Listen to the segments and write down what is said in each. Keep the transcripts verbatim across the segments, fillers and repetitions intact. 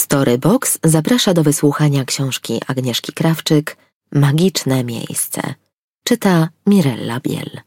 Storybox zaprasza do wysłuchania książki Agnieszki Krawczyk Magiczne miejsce. Czyta Mirella Biel.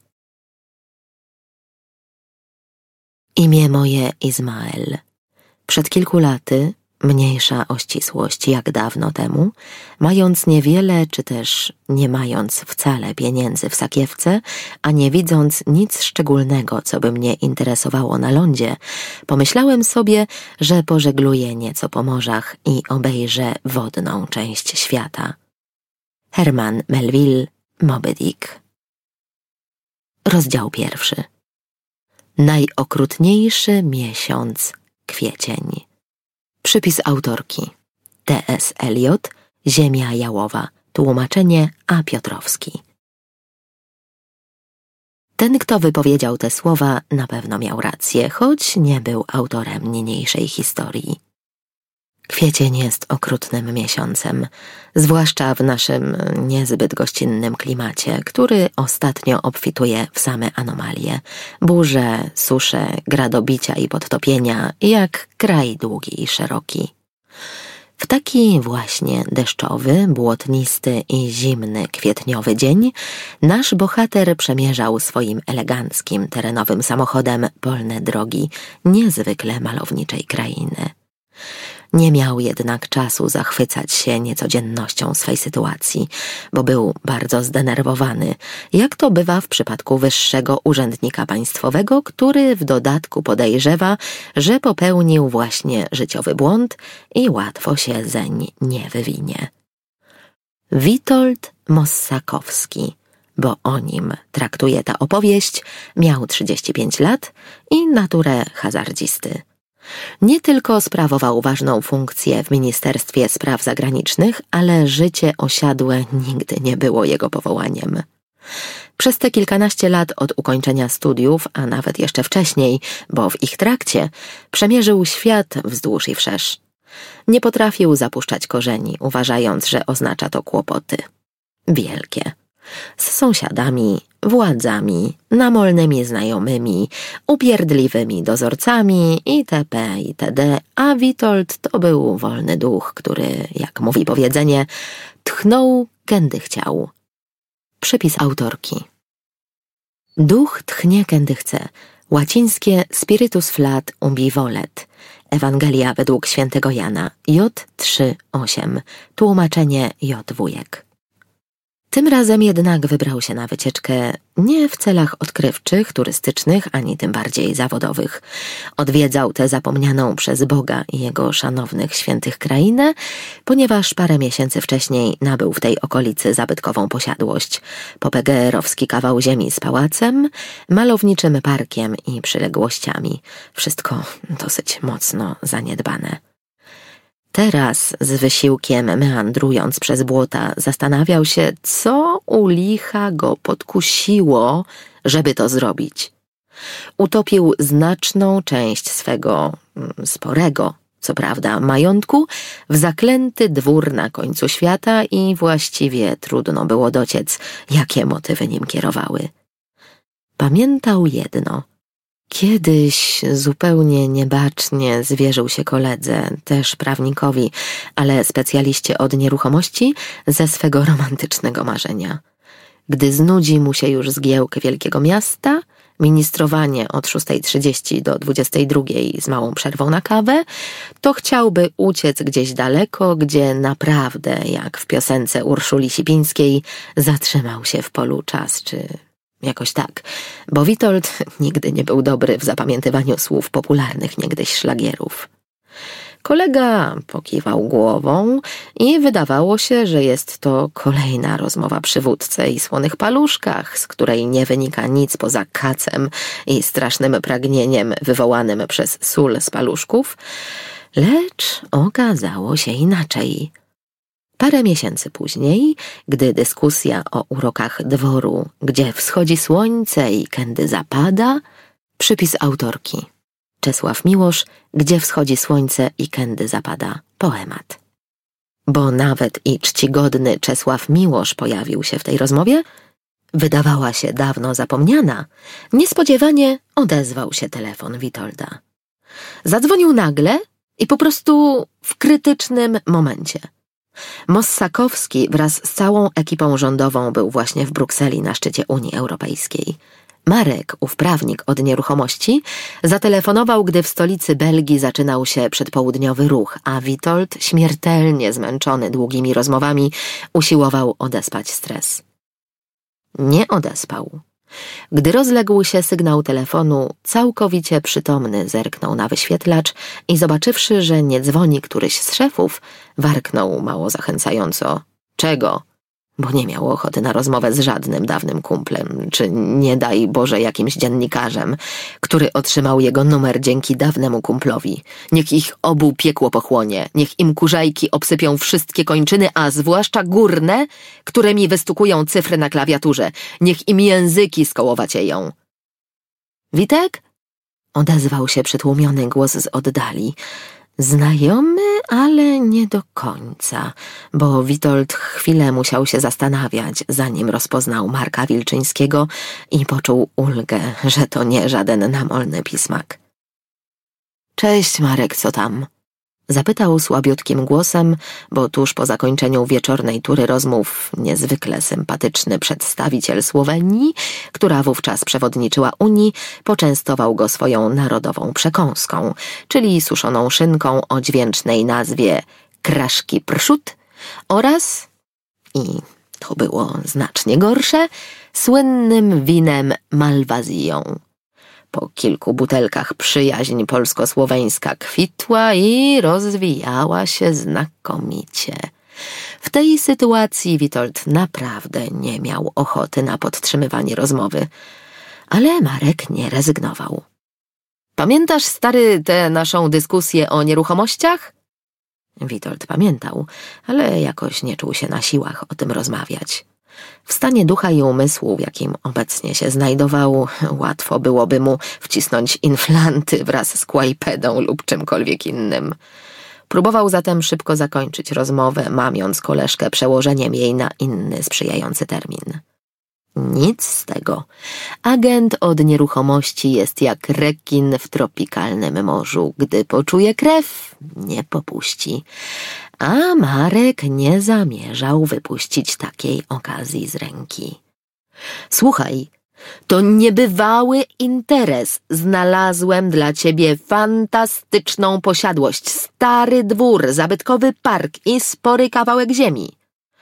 Imię moje Izmael. Przed kilku laty, mniejsza o ścisłość jak dawno temu, mając niewiele czy też nie mając wcale pieniędzy w sakiewce, a nie widząc nic szczególnego, co by mnie interesowało na lądzie, pomyślałem sobie, że pożegluję nieco po morzach i obejrzę wodną część świata. Herman Melville, Moby Dick. Rozdział pierwszy. Najokrutniejszy miesiąc kwiecień. Przypis autorki. T S Eliot, Ziemia Jałowa. Tłumaczenie A. Piotrowski. Ten, kto wypowiedział te słowa, na pewno miał rację, choć nie był autorem niniejszej historii. Kwiecień jest okrutnym miesiącem, zwłaszcza w naszym niezbyt gościnnym klimacie, który ostatnio obfituje w same anomalie, burze, susze, gradobicia i podtopienia, jak kraj długi i szeroki. W taki właśnie deszczowy, błotnisty i zimny kwietniowy dzień nasz bohater przemierzał swoim eleganckim terenowym samochodem polne drogi niezwykle malowniczej krainy. Nie miał jednak czasu zachwycać się niecodziennością swej sytuacji, bo był bardzo zdenerwowany, jak to bywa w przypadku wyższego urzędnika państwowego, który w dodatku podejrzewa, że popełnił właśnie życiowy błąd i łatwo się zeń nie wywinie. Witold Mossakowski, bo o nim traktuje ta opowieść, miał trzydzieści pięć lat i naturę hazardzisty. Nie tylko sprawował ważną funkcję w Ministerstwie Spraw Zagranicznych, ale życie osiadłe nigdy nie było jego powołaniem. Przez te kilkanaście lat od ukończenia studiów, a nawet jeszcze wcześniej, bo w ich trakcie, przemierzył świat wzdłuż i wszerz. Nie potrafił zapuszczać korzeni, uważając, że oznacza to kłopoty. Wielkie. Z sąsiadami, władzami, namolnymi znajomymi, upierdliwymi dozorcami itp. itd. A Witold to był wolny duch, który, jak mówi powiedzenie, tchnął, kędy chciał. Przypis autorki. Duch tchnie, kędy chce. Łacińskie spiritus flat ubi volet. Ewangelia według świętego Jana. J trzy osiem. Tłumaczenie J Wujek. Tym razem jednak wybrał się na wycieczkę nie w celach odkrywczych, turystycznych, ani tym bardziej zawodowych. Odwiedzał tę zapomnianą przez Boga i jego szanownych świętych krainę, ponieważ parę miesięcy wcześniej nabył w tej okolicy zabytkową posiadłość, popegeerowski kawał ziemi z pałacem, malowniczym parkiem i przyległościami. Wszystko dosyć mocno zaniedbane. Teraz z wysiłkiem meandrując przez błota zastanawiał się, co u licha go podkusiło, żeby to zrobić. Utopił znaczną część swego sporego, co prawda, majątku w zaklęty dwór na końcu świata i właściwie trudno było dociec, jakie motywy nim kierowały. Pamiętał jedno. Kiedyś zupełnie niebacznie zwierzył się koledze, też prawnikowi, ale specjaliście od nieruchomości, ze swego romantycznego marzenia. Gdy znudzi mu się już zgiełk wielkiego miasta, ministrowanie od szóstej trzydzieści do dwudziestej drugiej z małą przerwą na kawę, to chciałby uciec gdzieś daleko, gdzie naprawdę, jak w piosence Urszuli Sipińskiej, zatrzymał się w polu czas, czy... Jakoś tak, bo Witold nigdy nie był dobry w zapamiętywaniu słów popularnych niegdyś szlagierów. Kolega pokiwał głową i wydawało się, że jest to kolejna rozmowa przy wódce i słonych paluszkach, z której nie wynika nic poza kacem i strasznym pragnieniem wywołanym przez sól z paluszków, lecz okazało się inaczej. Parę miesięcy później, gdy dyskusja o urokach dworu, gdzie wschodzi słońce i kędy zapada, przypis autorki. Czesław Miłosz, Gdzie wschodzi słońce i kędy zapada. Poemat. Bo nawet i czcigodny Czesław Miłosz pojawił się w tej rozmowie, wydawała się dawno zapomniana, niespodziewanie odezwał się telefon Witolda. Zadzwonił nagle I po prostu w krytycznym momencie. Mossakowski wraz z całą ekipą rządową był właśnie w Brukseli na szczycie Unii Europejskiej. Marek, ów prawnik od nieruchomości, zatelefonował, gdy w stolicy Belgii zaczynał się przedpołudniowy ruch, a Witold, śmiertelnie zmęczony długimi rozmowami, usiłował odespać stres. Nie odespał. Gdy rozległ się sygnał telefonu, całkowicie przytomny zerknął na wyświetlacz i zobaczywszy, że nie dzwoni któryś z szefów, warknął mało zachęcająco. Czego? Bo nie miał ochoty na rozmowę z żadnym dawnym kumplem, czy nie daj Boże jakimś dziennikarzem, który otrzymał jego numer dzięki dawnemu kumplowi. Niech ich obu piekło pochłonie, niech im kurzajki obsypią wszystkie kończyny, a zwłaszcza górne, które mi wystukują cyfry na klawiaturze. Niech im języki skołowacieją. Witek? Odezwał się przytłumiony głos z oddali. Znajomy, ale nie do końca, bo Witold chwilę musiał się zastanawiać, zanim rozpoznał Marka Wilczyńskiego i poczuł ulgę, że to nie żaden namolny pismak. Cześć, Marek, co tam? Zapytał słabiutkim głosem, bo tuż po zakończeniu wieczornej tury rozmów niezwykle sympatyczny przedstawiciel Słowenii, która wówczas przewodniczyła Unii, poczęstował go swoją narodową przekąską, czyli suszoną szynką o dźwięcznej nazwie kraszki prszut oraz, i to było znacznie gorsze, słynnym winem Malwazją. Po kilku butelkach przyjaźń polsko-słoweńska kwitła i rozwijała się znakomicie. W tej sytuacji Witold naprawdę nie miał ochoty na podtrzymywanie rozmowy, ale Marek nie rezygnował. Pamiętasz, stary, tę naszą dyskusję o nieruchomościach? Witold pamiętał, ale jakoś nie czuł się na siłach o tym rozmawiać. W stanie ducha i umysłu, w jakim obecnie się znajdował, łatwo byłoby mu wcisnąć inflanty wraz z kłajpedą lub czymkolwiek innym. Próbował zatem szybko zakończyć rozmowę, mamiąc koleżkę przełożeniem jej na inny sprzyjający termin. Nic z tego. Agent od nieruchomości jest jak rekin w tropikalnym morzu. Gdy poczuje krew, nie popuści. A Marek nie zamierzał wypuścić takiej okazji z ręki. Słuchaj, to niebywały interes. Znalazłem dla ciebie fantastyczną posiadłość. Stary dwór, zabytkowy park i spory kawałek ziemi.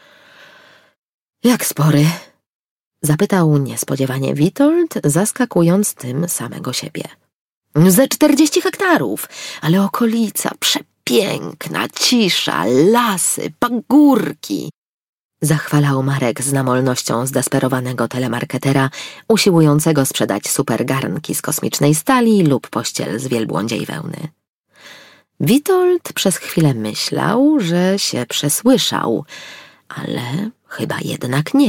Jak spory? Zapytał niespodziewanie Witold, zaskakując tym samego siebie. Ze czterdzieści hektarów, ale okolica przepiękna, cisza, lasy, pagórki. Zachwalał Marek z namolnością zdesperowanego telemarketera, usiłującego sprzedać supergarnki z kosmicznej stali lub pościel z wielbłądziej wełny. Witold przez chwilę myślał, że się przesłyszał, ale chyba jednak nie.